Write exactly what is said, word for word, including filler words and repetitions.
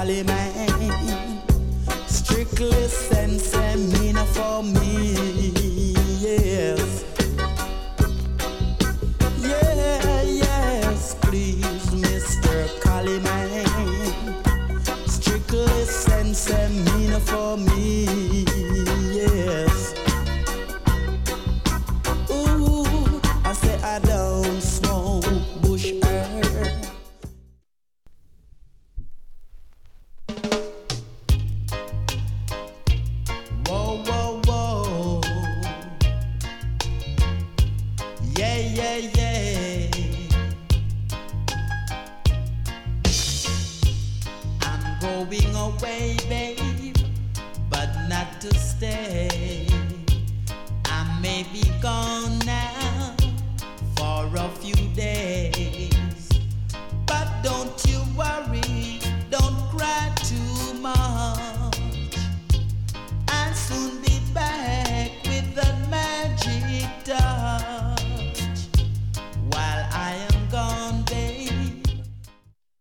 Cali man. Strictly sense and mean for me. Yes. Yeah, yes, please, Mister Cali man. Strictly sense and mean for me. Yes. Ooh, I say I don't smoke bush herb. Whoa, whoa, whoa. Yeah, yeah, yeah. I'm going away, babe, but not to stay.